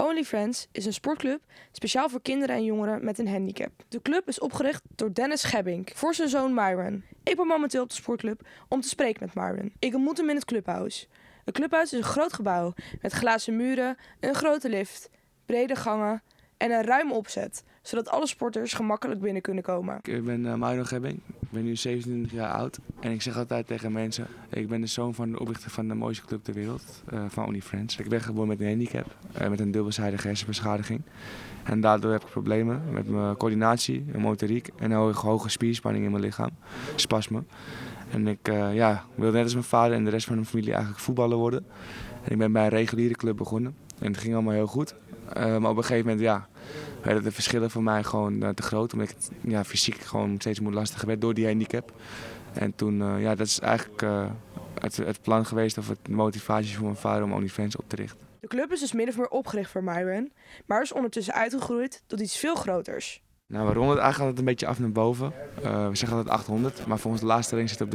OnlyFriends is een sportclub speciaal voor kinderen en jongeren met een handicap. De club is opgericht door Dennis Gebbink voor zijn zoon Myron. Ik ben momenteel op de sportclub om te spreken met Myron. Ik ontmoet hem in het clubhuis. Het clubhuis is een groot gebouw met glazen muren, een grote lift, brede gangen en een ruime opzet, zodat alle sporters gemakkelijk binnen kunnen komen. Ik ben Myron Gebbink, ik ben nu 27 jaar oud en ik zeg altijd tegen mensen, ik ben de zoon van de oprichter van de mooiste club ter wereld, van OnlyFriends. Ik ben geboren met een handicap, met een dubbelzijdige hersenbeschadiging. En daardoor heb ik problemen met mijn coördinatie, mijn motoriek en een hoge spierspanning in mijn lichaam, spasmen. En ik wilde net als mijn vader en de rest van de familie eigenlijk voetballer worden. En ik ben bij een reguliere club begonnen en het ging allemaal heel goed. Maar op een gegeven moment werden de verschillen voor mij gewoon te groot. Omdat ik het fysiek gewoon steeds lastiger werd door die handicap. En toen, dat is eigenlijk het plan geweest of de motivatie voor mijn vader om OnlyFriends op te richten. De club is dus min of meer opgericht voor Myron, maar is ondertussen uitgegroeid tot iets veel groters. Nou, we ronden het eigenlijk altijd een beetje af naar boven. We zeggen altijd 800, maar volgens de laatste ring zit het op de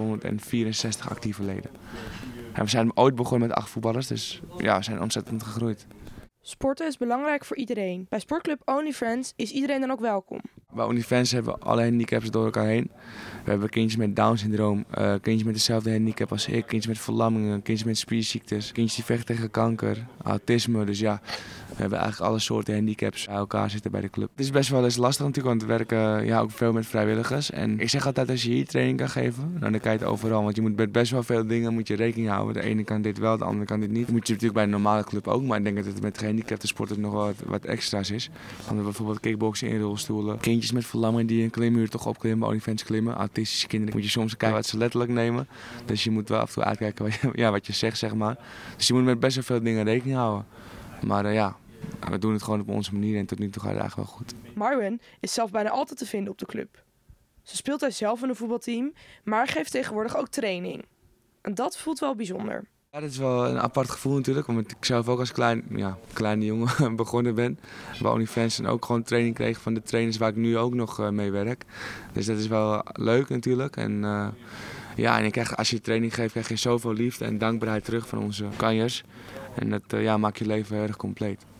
764 actieve leden. En we zijn ooit begonnen met 8 voetballers, dus ja, we zijn ontzettend gegroeid. Sporten is belangrijk voor iedereen. Bij sportclub OnlyFriends is iedereen dan ook welkom. Bij OnlyFriends hebben we alle handicaps door elkaar heen. We hebben kindjes met Down-syndroom, kindjes met dezelfde handicap als ik, kindjes met verlammingen, kindjes met spierziektes, kindjes die vechten tegen kanker, autisme. Dus ja, we hebben eigenlijk alle soorten handicaps bij elkaar zitten bij de club. Het is best wel eens lastig natuurlijk, want we werken ook veel met vrijwilligers. En ik zeg altijd, als je hier training kan geven, dan kan je het overal. Want je moet met best wel veel dingen rekening houden. De ene kan dit wel, de andere kan dit niet. Dat moet je natuurlijk bij een normale club ook, maar ik denk dat het met gehandicapte sporters nog wel wat extra's is. Dan bijvoorbeeld kickboksen in rolstoelen, kindjes met verlamming die een klimmuur toch opklimmen, bij OnlyFriends klimmen. Autistische kinderen moet je soms kijken wat ze letterlijk nemen. Dus je moet wel af en toe uitkijken wat je zegt, zeg maar. Dus je moet met best wel veel dingen rekening houden. Maar we doen het gewoon op onze manier en tot nu toe gaat het eigenlijk wel goed. Myron is zelf bijna altijd te vinden op de club. Ze speelt hij zelf in een voetbalteam, maar geeft tegenwoordig ook training. En dat voelt wel bijzonder. Ja, dat is wel een apart gevoel natuurlijk, omdat ik zelf ook als kleine jongen begonnen ben bij OnlyFriends en ook gewoon training kreeg van de trainers waar ik nu ook nog mee werk. Dus dat is wel leuk natuurlijk. En als je training geeft, krijg je zoveel liefde en dankbaarheid terug van onze kanjers. En dat maakt je leven heel erg compleet.